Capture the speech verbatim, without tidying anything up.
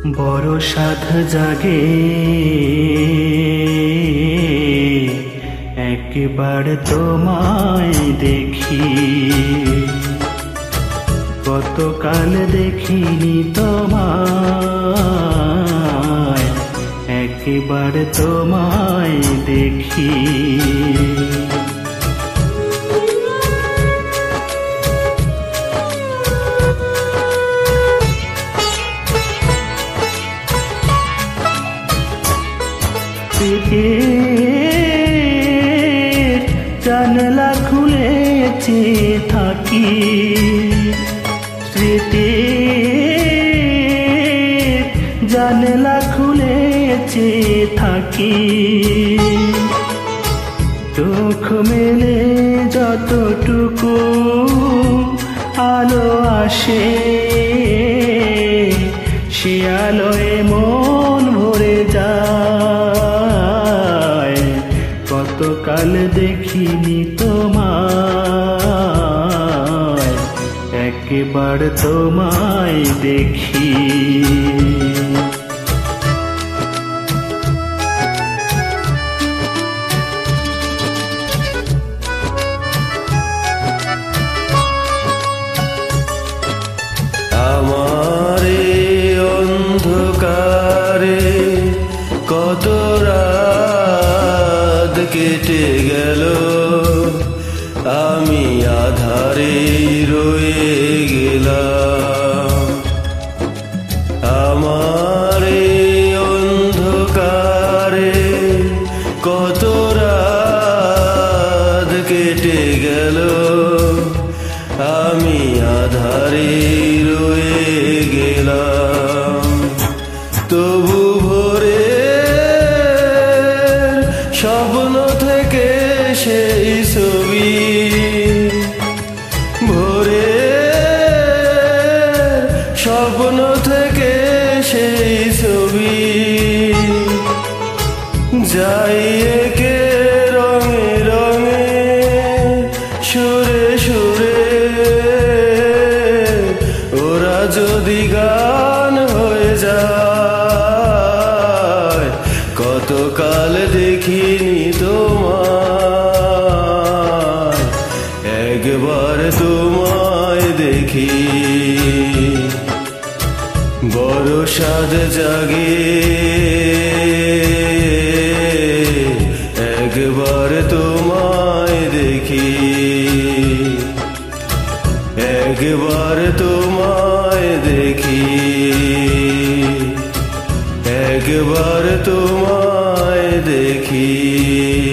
বড় সাধ জাগে একবার তোমায় দেখি, কতকাল দেখিনি তোমায়, একবার তোমায় দেখি। জানলা খুলে চেয়ে থাকি, স্মৃতির জানলা খুলে চেয়ে থাকি, চোখ মেলে যতটুকু আলো আসে, সে আলোয় মন ভরে যায়। কতকাল দেখিনি তোমায়, একবার তোমায় দেখি। আমারে অন্ধকারে কত রাত কেটে গেল, আমি আধারে রয়ে গেলাম। আমারে অন্ধকারে কত রাত কেটে গেল, আমি আধারে রয়ে গেলাম। তবু ভোরে স্বপ্ন থেকে সেই ছবি, ভোরে স্বপ্ন থেকে সেই ছবি, যাই একে রঙে রঙে সুরে সুরে, ওরা যদি গান হয়ে যায়। কতকাল দেখিনি তোমায়, একবার তোমায় দেখি। বড় সাধ জাগে একবার তোমায় দেখি, একবার তোমায় দেখি, একবার তোমায় দেখি।